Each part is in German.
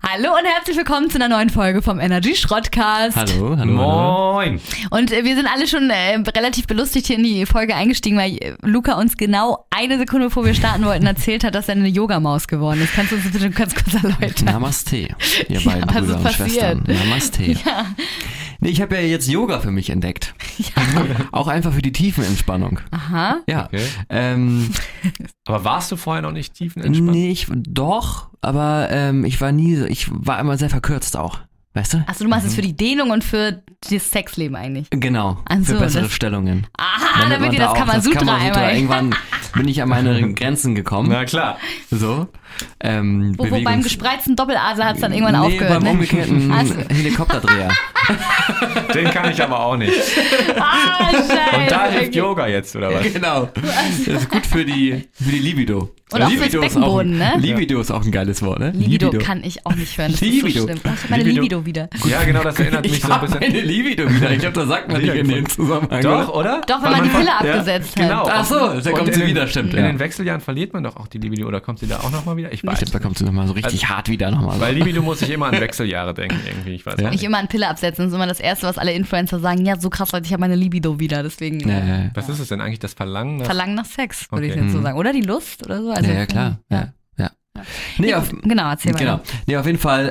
Hallo und herzlich willkommen zu einer neuen Folge vom Energy Schrottcast. Hallo. Moin. Und wir sind alle schon relativ belustigt hier in die Folge eingestiegen, weil Luca uns genau eine Sekunde, bevor wir starten wollten, erzählt hat, dass er eine Yogamaus geworden ist. Kannst du uns das bitte ganz kurz erläutern? Namaste, ihr beiden was Brüder ist und Schwestern. Namaste. Ja. Nee, ich habe ja jetzt Yoga für mich entdeckt. Ja. Auch einfach für die Tiefenentspannung. Aha. Ja. Okay. Aber warst du vorher noch nicht tiefenentspannt? Nee, doch, aber ich war immer sehr verkürzt auch. Weißt du? Achso, du machst es für die Dehnung und für das Sexleben eigentlich. Genau, Ach so, für bessere das- Stellungen. Aha, damit ihr das Kamasutra einmal. Irgendwann bin ich an meine Grenzen gekommen. Na klar. So. Wo beim gespreizten Doppeladler hat es dann irgendwann nee, aufgehört. beim umgekehrten Also. Helikopterdreher. Den kann ich aber auch nicht. Ah, scheiße. Und da hilft Okay. Yoga jetzt, oder was? Genau. Das ist gut für die Libido. Und auch fürs Libido ist Beckenboden, auch, ne? Libido ist auch ein geiles Wort, ne? Libido kann ich auch nicht hören. Das Libido. ist so schlimm. Ach, ich hab meine Libido. Libido wieder. Ja, genau, das erinnert mich Ich so ein habe bisschen. meine Libido wieder. Ich glaube, da sagt man nicht in dem Zusammenhang. Doch, oder? Doch, wenn Weil man die Pille ja, abgesetzt hat. Genau. Ach so, da Und kommt in sie den- wieder, stimmt. In Ja. den Wechseljahren verliert man doch auch die Libido, oder kommt sie da auch nochmal wieder? Ich weiß. Stimmt, da kommt sie nochmal so richtig hart wieder nochmal. Weil Libido muss ich immer an Wechseljahre denken, irgendwie. Ich weiß Ja? auch Ich nicht. immer an Pille absetzen. Das ist immer das Erste, was alle Influencer sagen. Ja, so krass, Leute, ich habe meine Libido wieder. Deswegen Ja. Was ist es denn eigentlich, das Verlangen? Nach Verlangen nach Sex, würde ich Okay. jetzt so sagen. Oder die Lust oder so. Also, Ja, klar. Ja. Nee, Genau, erzähl mal. genau. Nee, auf jeden Fall,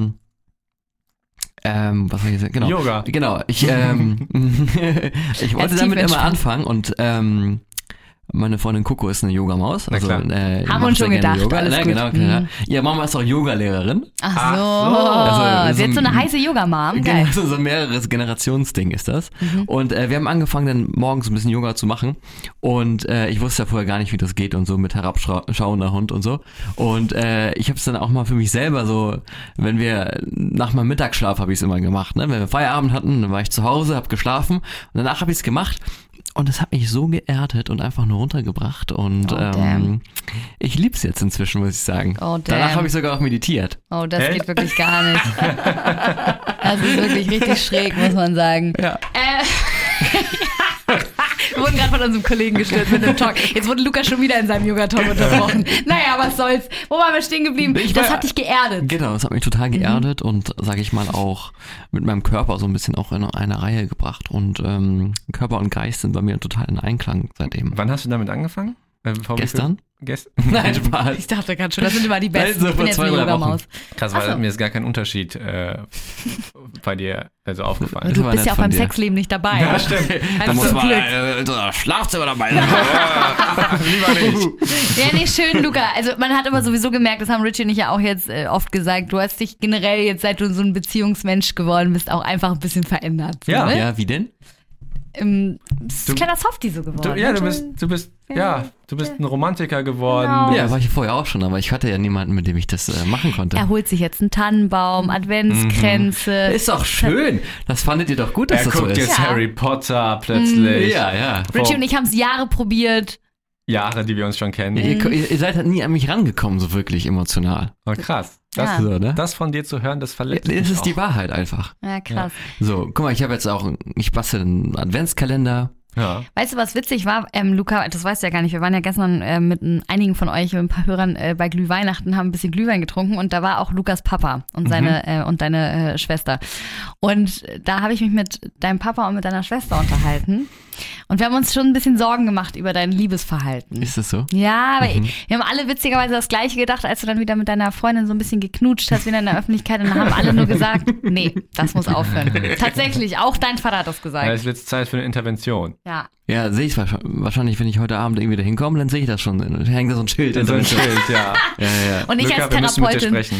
was soll ich sagen? Genau. Yoga. Genau, ich wollte tief damit immer entspannt. anfangen und meine Freundin Coco ist eine Yogamaus. Na klar. die Haben wir macht uns sehr schon gerne gedacht, Yoga. alles Ja, gut. genau, Mhm. ja. Ihre Mama ist auch Yogalehrerin. Ach so. Ach so. Also, Sie hat so eine heiße Yoga-Mom. Geil. Genau, so ein mehreres Generationsding ist das. Und wir haben angefangen, dann morgens ein bisschen Yoga zu machen. Und ich wusste ja vorher gar nicht, wie das geht und so mit herabschauender Hund und so. Und ich habe es dann auch mal für mich selber so, wenn wir nach meinem Mittagsschlaf habe ich es immer gemacht. Ne? Wenn wir Feierabend hatten, dann war ich zu Hause, habe geschlafen und danach habe ich es gemacht. Und es hat mich so geerdet und einfach nur runtergebracht. Und damn. ich lieb's jetzt inzwischen, muss ich sagen. Oh, damn. Danach habe ich sogar auch meditiert. Oh, das Echt? geht wirklich gar nicht. Das ist wirklich richtig schräg, muss man sagen. Ja. Wir wurden gerade von unserem Kollegen gestört mit dem Talk. Jetzt wurde Lukas schon wieder in seinem Yoga-Talk unterbrochen. Naja, was soll's. Wo waren wir stehen geblieben? Das hat dich geerdet. Genau, das hat mich total geerdet und, sage ich mal, auch mit meinem Körper so ein bisschen auch in eine Reihe gebracht. Und Körper und Geist sind bei mir total in Einklang seitdem. Wann hast du damit angefangen? Gestern? Gestern? Nein, Spaß. Ich dachte gerade schon, das sind immer die Besten. Also Ich bin vor jetzt 2, eine 3 Yogamaus. Krass, Ach weil so. mir ist gar kein Unterschied aufgefallen. aufgefallen. Du war bist nett ja auch von beim dir. Sexleben nicht dabei. Ja, stimmt. Da muss zum man Glück. so ein Schlafzimmer dabei sein. Lieber nicht. Ja, nee, schön, Luca. Also man hat aber sowieso gemerkt, das haben Richie und ich ja auch jetzt oft gesagt, du hast dich generell jetzt, seit du so ein Beziehungsmensch geworden bist, auch einfach ein bisschen verändert. So, Ja. ne? Ja, wie denn? Bist ein kleiner Softie so geworden. Du bist ein Romantiker geworden. Genau. Ja, war ich vorher auch schon, aber ich hatte ja niemanden, mit dem ich das machen konnte. Er holt sich jetzt einen Tannenbaum, Adventskränze. Ist doch schön. Das fandet ihr doch gut, dass Er das so guckt ist. jetzt Ja. Harry Potter plötzlich. Ja. Richie und ich haben es Jahre probiert. Jahre, die wir uns schon kennen. Ihr seid halt nie an mich rangekommen, so wirklich emotional. Oh, krass. Ja. So, ne? Das von dir zu hören, das verletzt Das mich ist auch. die Wahrheit einfach. Ja, krass. So, guck mal, ich bastel einen Adventskalender. Ja. Weißt du, was witzig war? Luca, das weißt du ja gar nicht. Wir waren ja gestern mit einigen von euch, mit ein paar Hörern bei Glühweihnachten, haben ein bisschen Glühwein getrunken und da war auch Lukas Papa und seine und deine Schwester. Und da habe ich mich mit deinem Papa und mit deiner Schwester unterhalten. Und wir haben uns schon ein bisschen Sorgen gemacht über dein Liebesverhalten. Ist das so? Ja, aber wir haben alle witzigerweise das Gleiche gedacht, als du dann wieder mit deiner Freundin so ein bisschen geknutscht hast, wieder in der Öffentlichkeit. Und dann haben alle nur gesagt, nee, das muss aufhören. Tatsächlich, auch dein Vater hat das Ja, gesagt. es wird Zeit für eine Intervention. Ja. Ja, sehe ich wahrscheinlich, wenn ich heute Abend irgendwie da hinkomme, dann sehe ich das schon. Dann hängt da so ein Schild. So ein Schild, ja. Ja. Und ich Luca, als wir müssen mit dir Therapeutin. sprechen.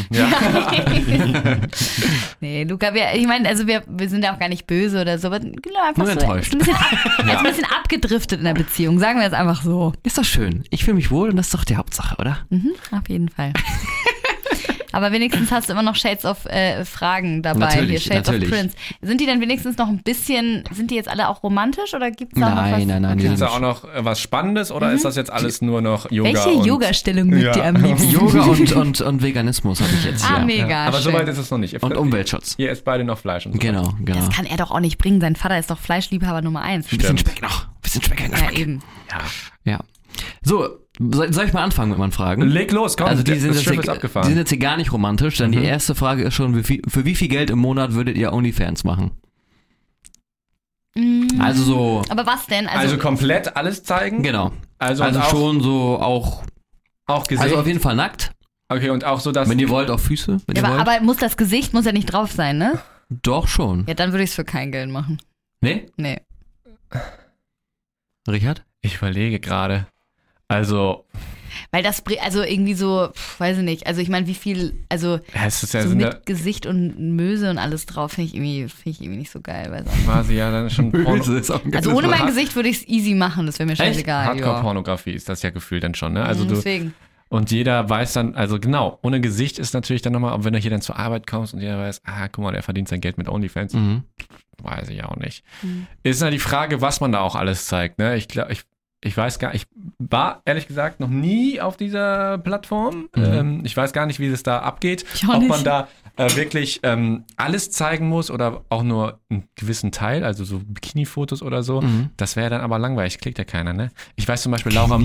Ja. Nee, Luca, ich meine, also wir sind ja auch gar nicht böse oder so, aber genau, einfach Nur so, enttäuscht. er ist ein bisschen abgedriftet in der Beziehung, sagen wir jetzt einfach so. Ist doch schön. Ich fühle mich wohl und das ist doch die Hauptsache, oder? Mhm, auf jeden Fall. Aber wenigstens hast du immer noch Shades of Fragen dabei. Natürlich, Hier, Shades natürlich. of Prince. Sind die denn wenigstens noch ein bisschen, sind die jetzt alle auch romantisch oder gibt es da noch was? Nein. Gibt es da auch noch was Spannendes oder ist das jetzt alles nur noch Yoga? Welche und Yoga-Stellung mögt ihr am liebsten? Yoga und Veganismus habe ich jetzt hier. Mega. Aber schön. soweit ist es noch nicht. Und Umweltschutz. Ihr esst beide noch Fleisch und so. Genau. Das kann er doch auch nicht bringen. Sein Vater ist doch Fleischliebhaber Nummer 1. Bisschen Speck noch. Bisschen Speck. Ja, eben. Ja. So, Soll ich mal anfangen mit meinen Fragen? Leg los, komm, Also das Schiff ist die abgefahren. sind jetzt hier gar nicht romantisch, denn die erste Frage ist schon, für wie viel Geld im Monat würdet ihr OnlyFans machen? Also so... Aber was denn? Also komplett alles zeigen? Genau. Also auch, schon so auch Gesicht? Also auf jeden Fall nackt. Okay, und auch so, dass... Wenn ihr wollt, auch Füße. Wenn ihr wollt. aber das Gesicht muss ja nicht drauf sein, ne? Doch schon. Ja, dann würde ich es für kein Geld machen. Nee? Nee. Richard? Ich überlege gerade. Also... Weil das, also irgendwie so, weiß ich nicht, also ich meine, wie viel, also es ist ja so mit Gesicht und Möse und alles drauf, finde ich irgendwie nicht so geil. Weil quasi ja dann schon also ohne mein Gesicht würde ich es easy machen, das wäre mir scheißegal. Hardcore-Pornografie ist das ja gefühlt dann schon, ne? Also deswegen. Und jeder weiß dann, also genau, ohne Gesicht ist natürlich dann nochmal, wenn du hier dann zur Arbeit kommst und jeder weiß, guck mal, der verdient sein Geld mit OnlyFans. Weiß ich auch nicht. Ist ja die Frage, was man da auch alles zeigt, ne? Ich weiß gar nicht, ich war ehrlich gesagt noch nie auf dieser Plattform. Ich weiß gar nicht, wie das da abgeht. Ob man da wirklich alles zeigen muss oder auch nur einen gewissen Teil, also so Bikini-Fotos oder so. Das wäre dann aber langweilig, klickt ja keiner, ne? Ich weiß zum Beispiel, Laura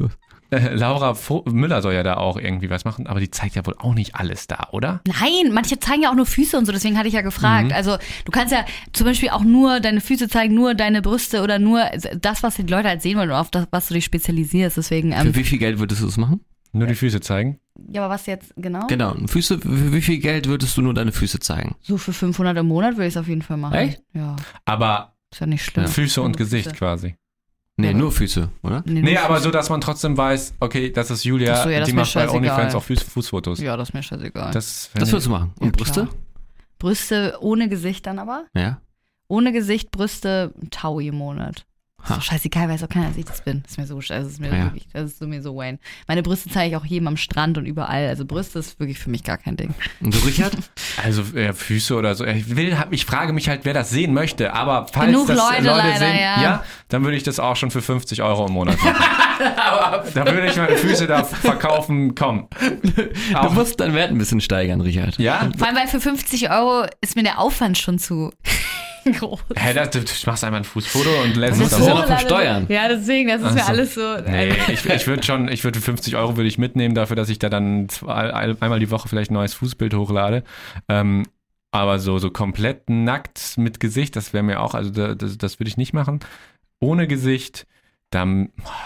Müller soll ja da auch irgendwie was machen, aber die zeigt ja wohl auch nicht alles da, oder? Nein, manche zeigen ja auch nur Füße und so, deswegen hatte ich ja gefragt. Also du kannst ja zum Beispiel auch nur deine Füße zeigen, nur deine Brüste oder nur das, was die Leute halt sehen wollen und auf das, was du dich spezialisierst. Deswegen, für wie viel Geld würdest du das machen? Nur die Füße zeigen? Ja, aber was jetzt genau? Genau, Füße, für wie viel Geld würdest du nur deine Füße zeigen? So für 500 im Monat würde ich es auf jeden Fall machen. Echt? Ja. Aber ist ja nicht schlimm. Füße und Gesicht quasi. Nee, nur Füße, oder? Nee, aber so, dass man trotzdem weiß, okay, das ist Julia, die macht bei OnlyFans auch Fußfotos. Ja, das ist mir scheißegal. Das würdest du machen. Und ja, Brüste? Klar. Brüste ohne Gesicht dann aber? Ja. Ohne Gesicht, Brüste, Taui im Monat. Ist doch scheißegal, weiß auch keiner, dass ich das bin. Das ist mir so, wirklich, das ist so mir so Wayne. Meine Brüste zeige ich auch jedem am Strand und überall. Also Brüste ist wirklich für mich gar kein Ding. Und du, Richard? Also Füße oder so. Ich frage mich halt, wer das sehen möchte. Aber falls genug das Leute leider, sehen, ja, dann würde ich das auch schon für 50 € im Monat machen. Da würde ich meine Füße da verkaufen, komm. Du musst deinen Wert ein bisschen steigern, Richard. Ja? Vor allem, weil für 50 € ist mir der Aufwand schon zu groß. Hä, du machst einmal ein Fußfoto und lässt es es ja noch versteuern. Ja, deswegen, das ist mir alles so. Nee, ich würde 50 € würde ich mitnehmen dafür, dass ich da dann einmal die Woche vielleicht ein neues Fußbild hochlade. Aber so komplett nackt mit Gesicht, das wäre mir auch, also das würde ich nicht machen. Ohne Gesicht, dann,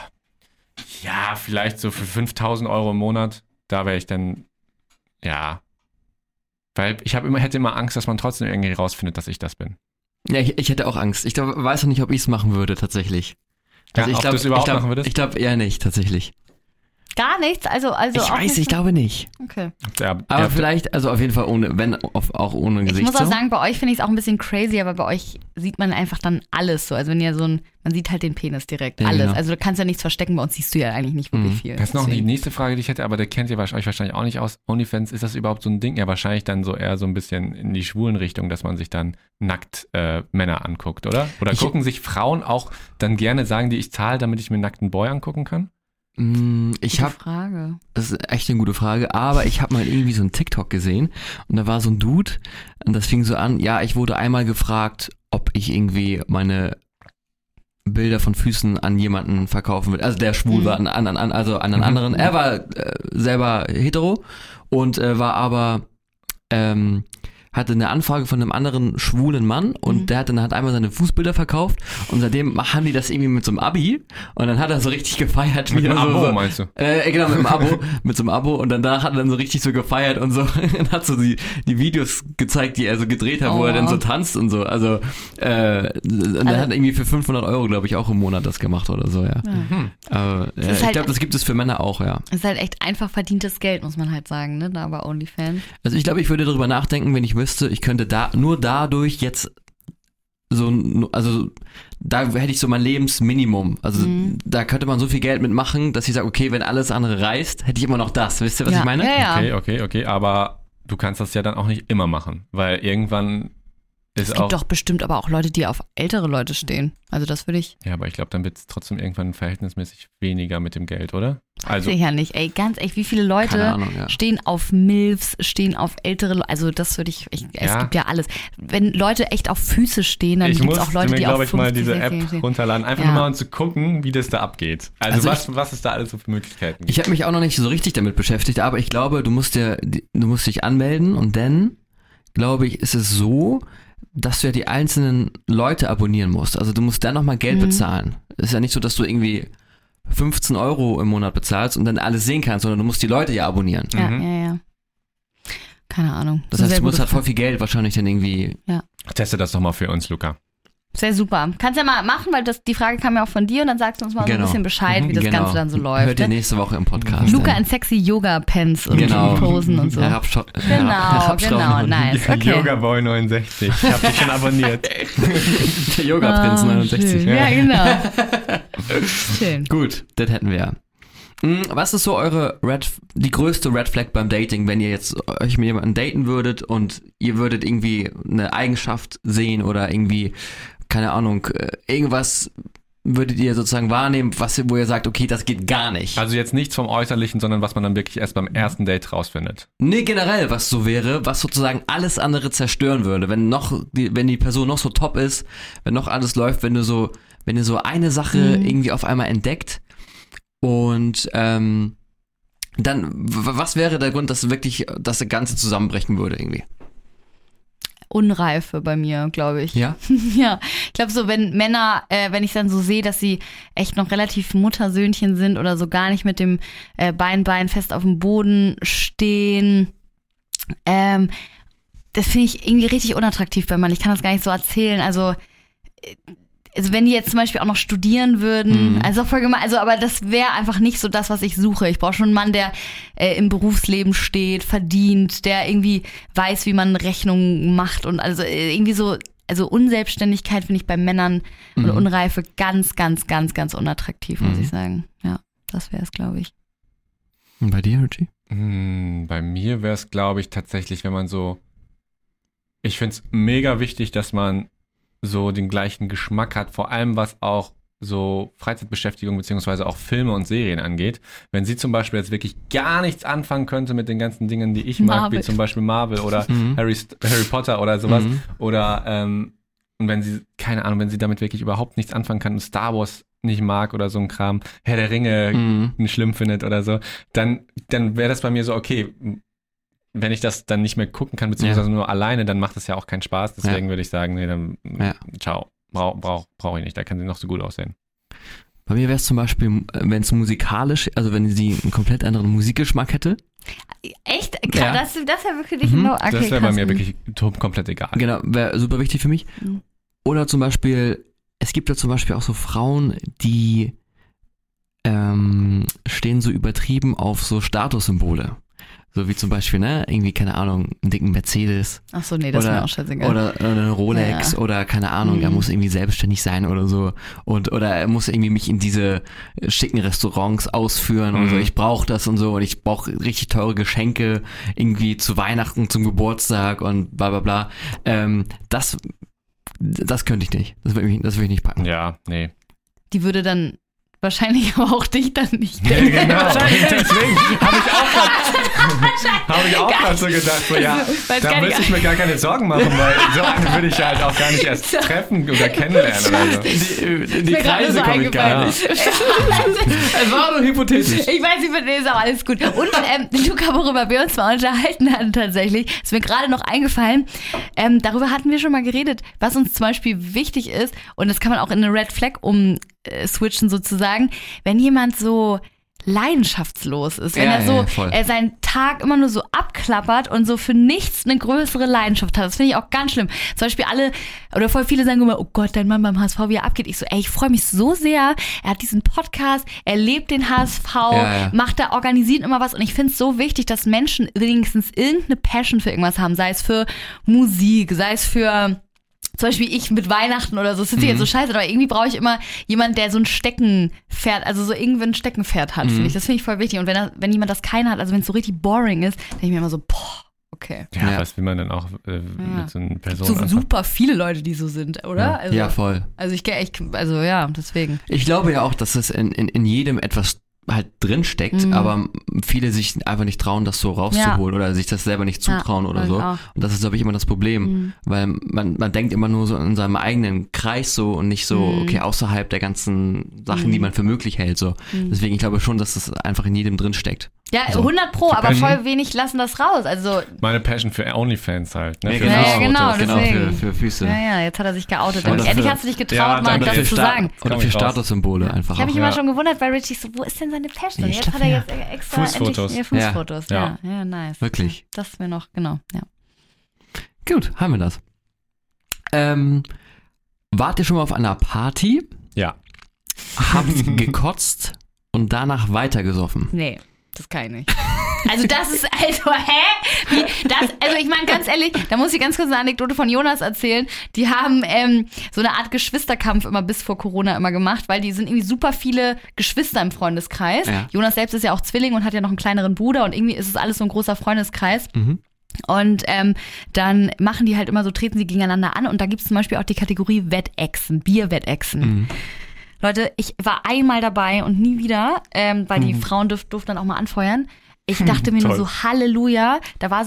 ja, vielleicht so für 5.000 € im Monat, da wäre ich dann, ja. Weil ich hätte immer Angst, dass man trotzdem irgendwie rausfindet, dass ich das bin. Ja, ich hätte auch Angst. Ich weiß noch nicht, ob ich es machen würde, tatsächlich. Also ob du es überhaupt machen würdest? Ich glaube eher nicht, tatsächlich. Gar nichts? Also ich glaube nicht. Okay. Aber vielleicht, also auf jeden Fall auch ohne Gesicht. Ich muss auch sagen, bei euch finde ich es auch ein bisschen crazy, aber bei euch sieht man einfach dann alles so. Also wenn ihr man sieht halt den Penis direkt, alles. Genau. Also du kannst ja nichts verstecken, bei uns siehst du ja eigentlich nicht wirklich viel. Das ist noch die nächste Frage, die ich hätte, aber der kennt ihr euch wahrscheinlich auch nicht aus. OnlyFans, ist das überhaupt so ein Ding? Ja, wahrscheinlich dann so eher so ein bisschen in die schwulen Richtung, dass man sich dann nackt Männer anguckt, oder? Oder gucken sich Frauen auch dann gerne, sagen die, ich zahle, damit ich mir einen nackten Boy angucken kann? Frage. Das ist echt eine gute Frage, aber ich habe mal irgendwie so einen TikTok gesehen und da war so ein Dude und das fing so an, ja, ich wurde einmal gefragt, ob ich irgendwie meine Bilder von Füßen an jemanden verkaufen will, also der schwul war, an einen anderen. Er war selber hetero und war aber hatte eine Anfrage von einem anderen schwulen Mann und der hat einmal seine Fußbilder verkauft und seitdem haben die das irgendwie mit so einem Abi und dann hat er so richtig gefeiert. Mit einem Abo, meinst du? Genau, mit einem Abo, mit so einem Abo und danach hat er dann so richtig so gefeiert und so und hat so die Videos gezeigt, die er so gedreht hat, wo er dann so tanzt und so. Also, und er hat irgendwie für 500 €, glaube ich, auch im Monat das gemacht oder so, ja. Aber ich glaube, das gibt es für Männer auch, ja. Es ist halt echt einfach verdientes Geld, muss man halt sagen, ne, da bei OnlyFans. Also ich glaube, ich würde darüber nachdenken, wenn ich wüsste, ich könnte nur dadurch jetzt also da hätte ich so mein Lebensminimum. Also da könnte man so viel Geld mitmachen, dass ich sage, okay, wenn alles andere reißt, hätte ich immer noch das. Wisst ihr, was ich meine? Ja. Okay, aber du kannst das ja dann auch nicht immer machen, weil irgendwann ist es gibt doch bestimmt aber auch Leute, die auf ältere Leute stehen. Also das würde ich... Ja, aber ich glaube, dann wird es trotzdem irgendwann verhältnismäßig weniger mit dem Geld, oder? Also sicher nicht. Ey, ganz echt, wie viele Leute stehen auf Milfs, stehen auf ältere Leute? Also das würde ich... Es gibt ja alles. Wenn Leute echt auf Füße stehen, dann gibt es auch Leute, die auf 50... Ich muss mir, glaube ich, mal diese App runterladen. Einfach nur mal, um zu gucken, wie das da abgeht. Also was es da alles so für Möglichkeiten gibt. Ich habe mich auch noch nicht so richtig damit beschäftigt, aber ich glaube, du musst dich anmelden und dann, glaube ich, ist es so, dass du ja die einzelnen Leute abonnieren musst. Also du musst dann nochmal Geld bezahlen. Es ist ja nicht so, dass du irgendwie 15 € im Monat bezahlst und dann alles sehen kannst, sondern du musst die Leute ja abonnieren. Ja. Keine Ahnung. Das heißt, du musst halt voll viel Geld wahrscheinlich dann irgendwie... Ja. Teste das doch mal für uns, Luca. Sehr super. Kannst ja mal machen, weil die Frage kam ja auch von dir und dann sagst du uns mal so ein bisschen Bescheid, wie das Ganze dann so läuft. Hört ihr nächste Woche im Podcast. Luca in sexy Yoga-Pants und Posen und so. Genau, nice. Okay. Yoga Boy 69. Ich hab dich schon abonniert. Der Yoga Prinz 69. Schön. Ja, genau. Schön. Gut, das hätten wir. Was ist so die größte Red Flag beim Dating, wenn ihr jetzt euch mit jemandem daten würdet und ihr würdet irgendwie eine Eigenschaft sehen oder irgendwie, keine Ahnung, irgendwas würdet ihr sozusagen wahrnehmen, wo ihr sagt, okay, das geht gar nicht. Also jetzt nichts vom Äußerlichen, sondern was man dann wirklich erst beim ersten Date rausfindet. Nee, generell, was so wäre, was sozusagen alles andere zerstören würde, wenn die Person noch so top ist, wenn noch alles läuft, wenn ihr so eine Sache irgendwie auf einmal entdeckt. Und dann, was wäre der Grund, dass wirklich das Ganze zusammenbrechen würde irgendwie? Unreife bei mir, glaube ich. Ja? Ja, ich glaube so, wenn Männer, wenn ich dann so sehe, dass sie echt noch relativ Muttersöhnchen sind oder so gar nicht mit dem Bein fest auf dem Boden stehen, das finde ich irgendwie richtig unattraktiv bei Männern. Ich kann das gar nicht so erzählen, also wenn die jetzt zum Beispiel auch noch studieren würden, also voll gemein, aber das wäre einfach nicht so das, was ich suche. Ich brauche schon einen Mann, der im Berufsleben steht, verdient, der irgendwie weiß, wie man Rechnungen macht und also irgendwie so, also Unselbstständigkeit finde ich bei Männern und Unreife ganz, ganz, ganz, ganz unattraktiv, muss ich sagen. Ja, das wäre es, glaube ich. Und bei dir, Richie? Bei mir wäre es, glaube ich, tatsächlich, wenn man so, ich finde es mega wichtig, dass man so den gleichen Geschmack hat, vor allem was auch so Freizeitbeschäftigung beziehungsweise auch Filme und Serien angeht. Wenn sie zum Beispiel jetzt wirklich gar nichts anfangen könnte mit den ganzen Dingen, die ich mag, wie zum Beispiel Marvel oder Harry Potter oder sowas, oder und wenn sie, keine Ahnung, wenn sie damit wirklich überhaupt nichts anfangen kann und Star Wars nicht mag oder so ein Kram, Herr der Ringe nicht schlimm findet oder so, dann wäre das bei mir so, okay, wenn ich das dann nicht mehr gucken kann, beziehungsweise nur alleine, dann macht das ja auch keinen Spaß. Deswegen würde ich sagen, nee, dann ciao. Brauche ich nicht. Da kann sie noch so gut aussehen. Bei mir wäre es zum Beispiel, wenn es musikalisch, also wenn sie einen komplett anderen Musikgeschmack hätte. Echt? Ja. Das wäre wirklich okay, das wäre bei mir wirklich komplett egal. Genau, wäre super wichtig für mich. Oder zum Beispiel, es gibt ja zum Beispiel auch so Frauen, die stehen so übertrieben auf so Statussymbole. So wie zum Beispiel, irgendwie, keine Ahnung, einen dicken Mercedes. Ach so, nee, das ist mir auch scheißegal. Oder eine Rolex oder keine Ahnung, er muss irgendwie selbstständig sein oder so. Oder er muss irgendwie mich in diese schicken Restaurants ausführen und so. Ich brauche das und so und ich brauche richtig teure Geschenke irgendwie zu Weihnachten, zum Geburtstag und bla bla bla. Das könnte ich nicht. Das will ich nicht packen. Ja, nee. Die würde dann wahrscheinlich aber auch dich dann nicht. Ja, genau. Deswegen habe ich auch gerade so gedacht, so, ja, da müsste ich mir gar keine Sorgen machen, weil so eine würde ich halt auch gar nicht erst treffen oder kennenlernen oder so. Die Kreise komme ich gar nicht. Es war nur hypothetisch. Ich weiß, ist auch alles gut. Und Luca, worüber wir uns mal unterhalten hatten tatsächlich, ist mir gerade noch eingefallen, darüber hatten wir schon mal geredet, was uns zum Beispiel wichtig ist, und das kann man auch in eine Red Flag switchen sozusagen, wenn jemand so leidenschaftslos ist, wenn er seinen Tag immer nur so abklappert und so für nichts eine größere Leidenschaft hat. Das finde ich auch ganz schlimm. Zum Beispiel voll viele sagen immer, oh Gott, dein Mann beim HSV, wie er abgeht. Ich so, ich freue mich so sehr. Er hat diesen Podcast, er lebt den HSV, organisiert immer was, und ich finde es so wichtig, dass Menschen wenigstens irgendeine Passion für irgendwas haben, sei es für Musik, sei es für zum Beispiel ich mit Weihnachten oder so, das ist jetzt so scheiße, aber irgendwie brauche ich immer jemanden, der so ein Steckenpferd, also so irgendwie ein Steckenpferd hat, finde ich. Das finde ich voll wichtig. Und wenn jemand das keiner hat, also wenn es so richtig boring ist, denke ich mir immer so, okay. Ja, was will man denn auch mit so einer Person So super viele Leute, die so sind, oder? Ja, Also, ja, voll. Also deswegen. Ich glaube ja auch, dass es in jedem etwas halt drin steckt, aber viele sich einfach nicht trauen, das so rauszuholen oder sich das selber nicht zutrauen oder so. auch. Und das ist, glaube ich, immer das Problem, weil man denkt immer nur so in seinem eigenen Kreis so und nicht so, okay, außerhalb der ganzen Sachen, die man für möglich hält. So. Deswegen, ich glaube schon, dass das einfach in jedem drin steckt. Ja, 100%, aber voll wenig lassen das raus. Also meine Passion für OnlyFans halt. Ne? Ja, Für genau, Fußfotos. deswegen. für Füße. Ja, jetzt hat er sich geoutet. Oder Endlich für- hast du dich getraut, Ja, mal danke. das zu sagen. Oder für Statussymbole einfach Ich habe mich auch. immer schon gewundert bei Richie, so, wo ist denn seine Passion? Ich Jetzt glaub, hat er jetzt extra Fußfotos. endlich Fußfotos. Ja. Ja, nice. Wirklich. Das ist mir noch, genau, ja. Gut, haben wir das. Wart ihr schon mal auf einer Party? Ja. Habt gekotzt und danach weitergesoffen? Nee, das kann ich nicht. Also das ist, also ich meine ganz ehrlich, da muss ich ganz kurz eine Anekdote von Jonas erzählen. Die haben so eine Art Geschwisterkampf immer bis vor Corona immer gemacht, weil die sind irgendwie super viele Geschwister im Freundeskreis. Ja. Jonas selbst ist ja auch Zwilling und hat ja noch einen kleineren Bruder und irgendwie ist es alles so ein großer Freundeskreis. Und dann machen die halt immer so, treten sie gegeneinander an und da gibt es zum Beispiel auch die Kategorie Wettechsen, Bierwettechsen. Leute, ich war einmal dabei und nie wieder, weil die Frauen durften dann auch mal anfeuern. Ich dachte mir nur so, Halleluja,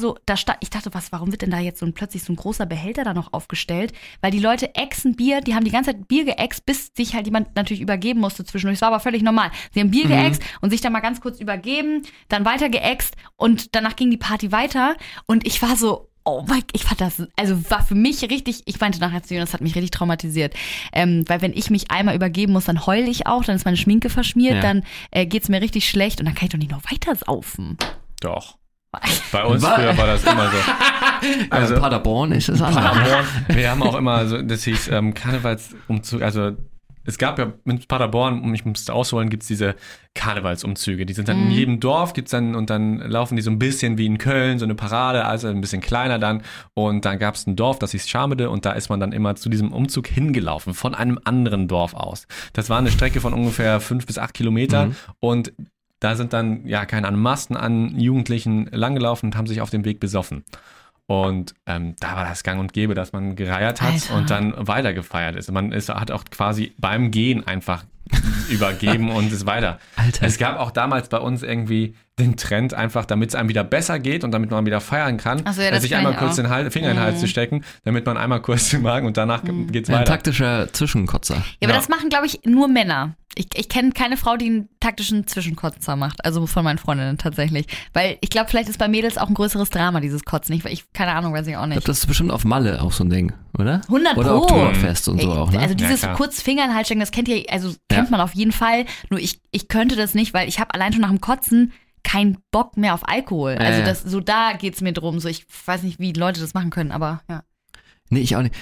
ich dachte, warum wird denn da jetzt plötzlich so ein großer Behälter da noch aufgestellt? Weil die Leute exen Bier, die haben die ganze Zeit Bier geäxt, bis sich halt jemand natürlich übergeben musste zwischendurch. Das war aber völlig normal. Sie haben Bier geäxt und sich dann mal ganz kurz übergeben, dann weiter geäxt und danach ging die Party weiter und ich war so, oh mein Gott, ich fand das, also war für mich richtig, ich meinte nachher zu Jonas, das hat mich richtig traumatisiert. Weil wenn ich mich einmal übergeben muss, dann heule ich auch, dann ist meine Schminke verschmiert, dann geht's mir richtig schlecht und dann kann ich doch nicht noch weiter saufen. Doch. Bei uns früher war das immer so. Also Paderborn ist es anders. Paderborn, wir haben auch immer so, das hieß Karnevalsumzug, also es gab ja mit Paderborn, ich musste ausholen, gibt es diese Karnevalsumzüge. Die sind dann in jedem Dorf, und dann laufen die so ein bisschen wie in Köln, so eine Parade, also ein bisschen kleiner dann. Und dann gab es ein Dorf, das hieß Scharmede und da ist man dann immer zu diesem Umzug hingelaufen, von einem anderen Dorf aus. Das war eine Strecke von ungefähr 5 bis 8 Kilometern und da sind dann, keine Ahnung, Massen an Jugendlichen langgelaufen und haben sich auf dem Weg besoffen. Und da war das gang und gäbe, dass man gereiert hat Alter. und dann weiter gefeiert ist. Man hat auch quasi beim Gehen einfach übergeben und ist weiter. Alter. Es gab auch damals bei uns irgendwie den Trend einfach, damit es einem wieder besser geht und damit man wieder feiern kann, Ach so, ja, das sich kann einmal ich kurz auch. den Finger in den Hals zu stecken, damit man einmal kurz den Magen und danach geht's Ein weiter. taktischer Zwischenkotzer. Ja, aber das machen, glaube ich, nur Männer. Ich kenne keine Frau, die einen taktischen Zwischenkotzer macht. Also von meinen Freundinnen tatsächlich. Weil ich glaube, vielleicht ist bei Mädels auch ein größeres Drama, dieses Kotzen. Keine Ahnung, weiß ich auch Ich nicht. glaube, das ist bestimmt auf Malle auch so ein Ding, oder? 100 Oder Pro. Oktoberfest und so auch, ne? Also dieses klar. kurz Finger in den Hals stecken, das kennt man auf jeden Fall. Nur ich könnte das nicht, weil ich habe allein schon nach dem Kotzen keinen Bock mehr auf Alkohol. Also da geht's mir drum. So, ich weiß nicht, wie Leute das machen können, aber ja. Nee, ich auch nicht.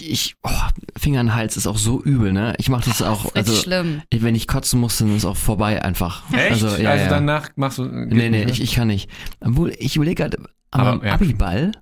Finger in den Hals ist auch so übel, ne? Ich mache das auch, Das ist richtig schlimm. wenn ich kotzen muss, dann ist es auch vorbei einfach. Echt? Also, ja. danach machst du... Nee, ich kann nicht. Obwohl, ich überlege gerade, am Aber, ja. Abiball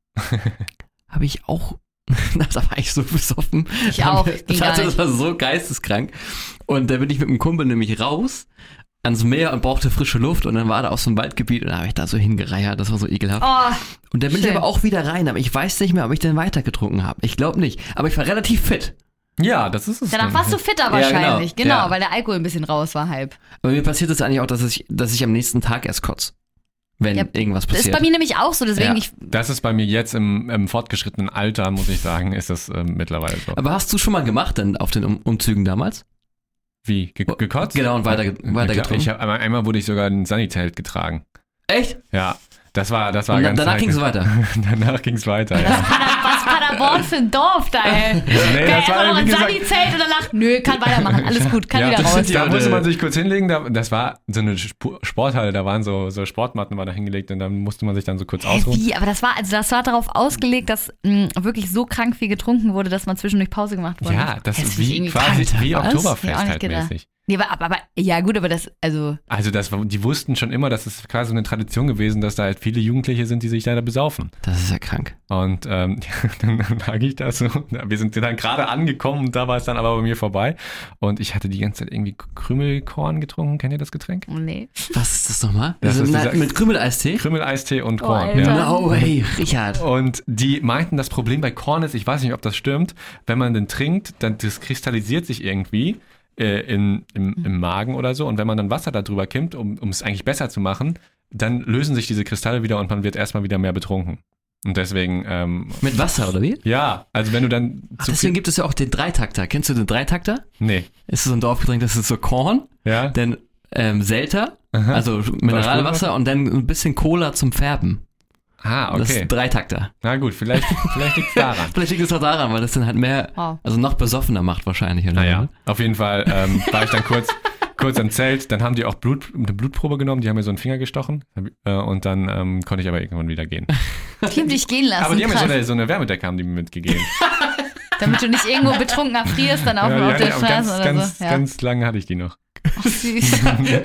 habe ich auch, da war ich so besoffen. Ich auch, ging gar Das nicht. war so geisteskrank. Und da bin ich mit dem Kumpel nämlich raus ans Meer und brauchte frische Luft und dann war da auch so ein Waldgebiet und da habe ich da so hingereiert, das war so ekelhaft. Oh, und da bin ich schön. aber auch wieder rein, aber ich weiß nicht mehr, ob ich denn weiter getrunken habe. Ich glaube nicht, aber ich war relativ fit. Ja, das ist es. danach dann. warst du fitter Ja, wahrscheinlich. genau. Ja. Weil der Alkohol ein bisschen raus war halb. Aber mir passiert es eigentlich auch, dass ich am nächsten Tag erst kotze, wenn Ja, irgendwas Das ist passiert. bei mir nämlich auch so, deswegen Ja, das ist bei mir jetzt im fortgeschrittenen Alter, muss ich sagen, ist das mittlerweile so. Aber hast du schon mal gemacht denn auf den Umzügen damals? Wie? Gekotzt? Genau, und weiter getrunken. Einmal wurde ich sogar in ein Sanität getragen. Echt? Ja, das war Und ganz danach heikel. ging es weiter. Danach ging es weiter, ja. Was Paderborn für ein Dorf da, ey. Nee, Geil, das war, noch wie ein gesagt, Sani-Zelt und danach, nö, kann weitermachen, alles gut, kann wieder raus. Da musste man sich kurz hinlegen, das war so eine Sporthalle, da waren so Sportmatten waren da hingelegt und dann musste man sich dann so kurz ausruhen. Wie? Aber das war darauf ausgelegt, dass wirklich so krank viel getrunken wurde, dass man zwischendurch Pause gemacht wurde. Ja, das Hätte ist ich wie irgendwie quasi kalt. wie Was? Oktoberfest Ja, auch nicht halt gedacht. mäßig. Nee, aber ja gut, aber das, also die wussten schon immer, dass es quasi eine Tradition gewesen, dass da halt viele Jugendliche sind, die sich da besaufen. Das ist ja krank. Und dann lag ich da so, wir sind dann gerade angekommen und da war es dann aber bei mir vorbei. Und ich hatte die ganze Zeit irgendwie Krümelkorn getrunken. Kennt ihr das Getränk? nee. Was ist das nochmal? Das ist mit Krümeleistee? Krümeleistee und Korn. Alter. Ja. No way, Richard. Und die meinten, das Problem bei Korn ist, ich weiß nicht, ob das stimmt, wenn man den trinkt, dann das kristallisiert sich irgendwie im Magen oder so. Und wenn man dann Wasser da drüber kippt, um es eigentlich besser zu machen, dann lösen sich diese Kristalle wieder und man wird erstmal wieder mehr betrunken. Und deswegen... Mit Wasser, oder wie? Ja, also wenn du dann... Ach, deswegen gibt es ja auch den Dreitakter. Kennst du den Dreitakter? Nee. Ist so ein Dorfgetränk, das ist so Korn, Ja? dann Selter, also Mineralwasser und dann ein bisschen Cola zum Färben. Ah, Das okay. ist Dreitakter. Na gut, vielleicht liegt es daran. Vielleicht liegt es doch daran, weil das dann halt mehr, also noch besoffener macht wahrscheinlich. Oder? Naja, auf jeden Fall war ich dann kurz am Zelt, dann haben die auch eine Blutprobe genommen, die haben mir so einen Finger gestochen und dann konnte ich aber irgendwann wieder gehen. Die haben dich gehen lassen. Aber die haben krass. mir so eine Wärmedecke haben die mir mitgegeben. Damit du nicht irgendwo betrunken erfrierst, dann auf der Straße oder so. Ja. Ganz lange hatte ich die noch. Ach, süß.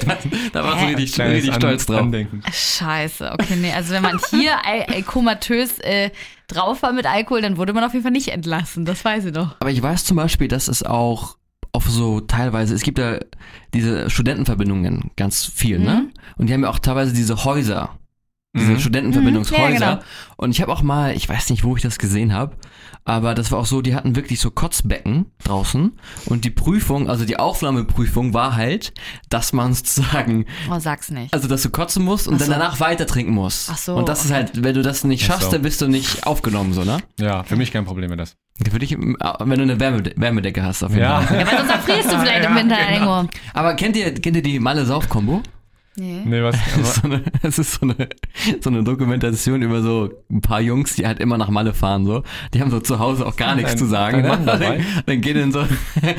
Da warst du richtig Kleines stolz drauf. Andenken. Scheiße, okay, nee. Also wenn man hier komatös drauf war mit Alkohol, dann wurde man auf jeden Fall nicht entlassen. Das weiß ich doch. Aber ich weiß zum Beispiel, dass es auch auf so teilweise, es gibt ja diese Studentenverbindungen ganz viel, ne? Und die haben ja auch teilweise diese Häuser. Diese Studentenverbindungshäuser. Ja, genau. Und ich habe auch mal, ich weiß nicht, wo ich das gesehen habe, aber das war auch so, die hatten wirklich so Kotzbecken draußen und die Prüfung, also die Aufnahmeprüfung war halt, dass man sozusagen, Oh, sag's nicht. also dass du kotzen musst und dann danach weiter trinken musst. Ach so, Und das ist halt, wenn du das nicht Ach schaffst, so. dann bist du nicht aufgenommen, so, ne? Ja, für mich kein Problem mit das. Für dich, wenn du eine Wärmedecke hast, auf jeden Ja. Fall. Ja, weil sonst erfrierst du vielleicht im Winter irgendwo. Aber kennt ihr die Malle-Sauf-Kombo? Nee. Nee, was? Es ist so eine Dokumentation über so ein paar Jungs, die halt immer nach Malle fahren, so. Die haben so zu Hause auch gar nichts zu sagen. dein Mann dabei? Dann gehen dann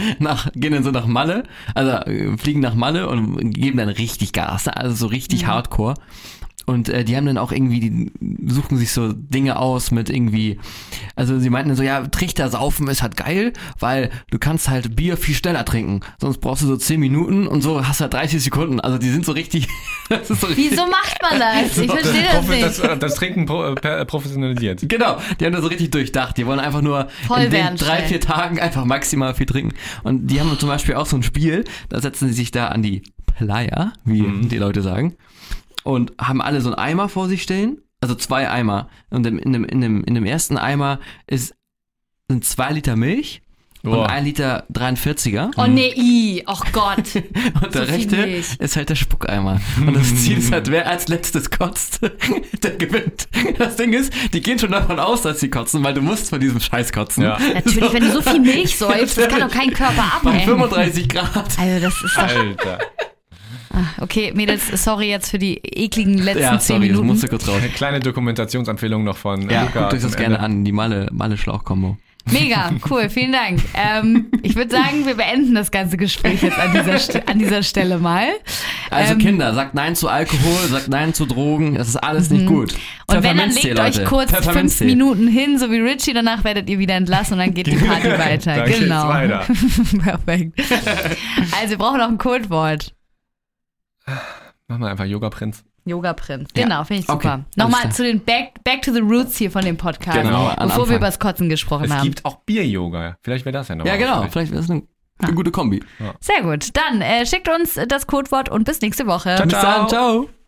so nach Malle, also fliegen nach Malle und geben dann richtig Gas, also so richtig Hardcore. Und die haben dann auch irgendwie, die suchen sich so Dinge aus mit irgendwie, also sie meinten so, ja, Trichter saufen ist halt geil, weil du kannst halt Bier viel schneller trinken. Sonst brauchst du so 10 Minuten und so hast halt 30 Sekunden. Also die sind so richtig, das ist so richtig. Wieso macht man das? Ich verstehe das nicht. Das Trinken professionalisiert. Genau, die haben das so richtig durchdacht. Die wollen einfach nur Voll in den werden 3-4 schnell. Tagen einfach maximal viel trinken. Und die haben zum Beispiel auch so ein Spiel, da setzen sie sich da an die Playa, wie die Leute sagen, und haben alle so einen Eimer vor sich stehen, also 2 Eimer. Und in dem ersten Eimer sind 2 Liter Milch und Boah. 1 Liter 43er. Oh nee, oh Gott. Und der so viel rechte Milch. ist halt der Spuckeimer. Und das Ziel ist halt, wer als letztes kotzt, der gewinnt. Das Ding ist, die gehen schon davon aus, dass sie kotzen, weil du musst von diesem Scheiß kotzen. Ja. Natürlich, wenn du so viel Milch säufst, das kann doch kein Körper Bei abhängen. 35 Grad. Also das ist doch... Alter. Okay, Mädels, sorry jetzt für die ekligen letzten Ja, 10 sorry, das Minuten. musste kurz raus. Eine kleine Dokumentationsempfehlung noch von Ja, Luca. guckt euch das zum gerne Ende. an, die Malle-Schlauch-Kombo. Mega, cool, vielen Dank. Ich würde sagen, wir beenden das ganze Gespräch jetzt an dieser Stelle mal. Also Kinder, sagt Nein zu Alkohol, sagt Nein zu Drogen, das ist alles nicht gut. Und wenn, dann Pfefferminztee, legt euch Leute. kurz 5 Pfefferminztee. Minuten hin, so wie Richie, danach werdet ihr wieder entlassen und dann geht die Party weiter. Dann geht's Genau. weiter. Perfekt. Also wir brauchen noch ein Codewort. Mach mal einfach Yoga Prinz. Yoga Prinz. Ja. Genau, finde ich Okay, super. alles Nochmal klar. zu den Back to the Roots hier von dem Podcast, Genau, an bevor wir Anfang. über das Kotzen gesprochen Es haben. gibt auch Bier-Yoga. Vielleicht wäre das ja noch Ja, mal genau, was. vielleicht ist das eine gute Kombi. Sehr gut. Dann schickt uns das Codewort und bis nächste Woche. Ciao, Bis dann, ciao.